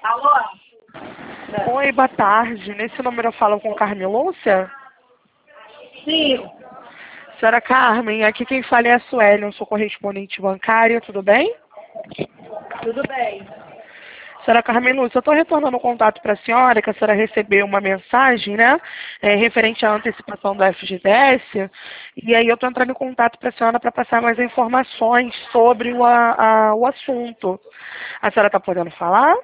Alô? Oi, boa tarde. Nesse número eu falo com Carmen Lúcia? Sim, Senhora Carmen, aqui quem fala é a Sueli, eu sou correspondente bancária, tudo bem? tudo bem. Senhora Carmen Lúcia, eu estou retornando o contato para a senhora, que a senhora recebeu uma mensagem, né, referente à antecipação do FGTS, e aí eu estou entrando em contato para a senhora para passar mais informações sobre o assunto. A senhora está podendo falar?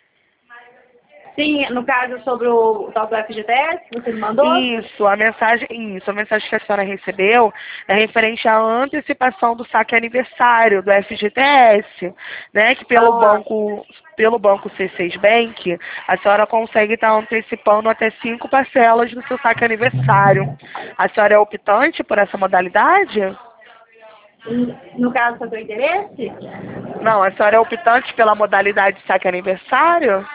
Sim, no caso sobre o tal do FGTS, que você me mandou? Isso, a mensagem que a senhora recebeu é referente à antecipação do saque aniversário do FGTS, né, que pelo banco C6 Bank, a senhora consegue estar antecipando até 5 parcelas do seu saque aniversário. A senhora é optante por essa modalidade? No caso do seu interesse? Não, a senhora é optante pela modalidade de saque aniversário?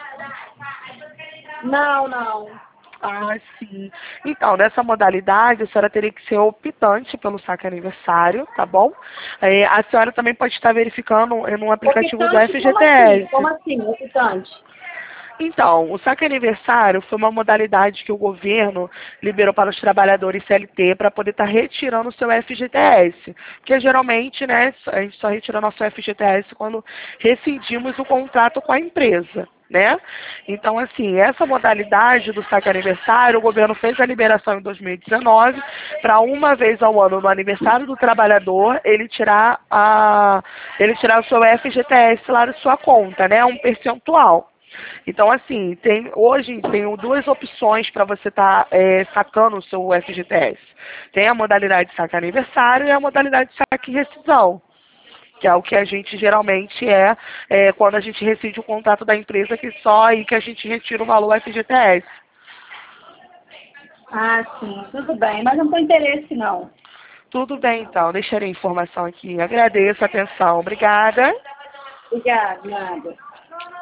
Não, não. Ah, sim. Então, nessa modalidade, a senhora teria que ser optante pelo saque aniversário, tá bom? A senhora também pode estar verificando no aplicativo do Optante, como assim? Como FGTS. assim, optante? Então, o saque aniversário foi uma modalidade que o governo liberou para os trabalhadores CLT para poder estar retirando o seu FGTS. Porque geralmente, né, a gente só retira nosso FGTS quando rescindimos o contrato com a empresa, né? Então, assim, essa modalidade do saque aniversário, o governo fez a liberação em 2019 para uma vez ao ano, no aniversário do trabalhador, ele tirar o seu FGTS lá da sua conta, né? Um percentual. Então, assim, hoje tem duas opções para você estar sacando o seu FGTS. Tem a modalidade de saque aniversário e a modalidade de saque rescisão, que é o que a gente geralmente quando a gente rescinde o contrato da empresa, que só aí que a gente retira o valor FGTS. Ah, sim, tudo bem, mas não tem interesse, não. Tudo bem, então. Deixarei a informação aqui. Agradeço a atenção. Obrigada. Obrigada, nada.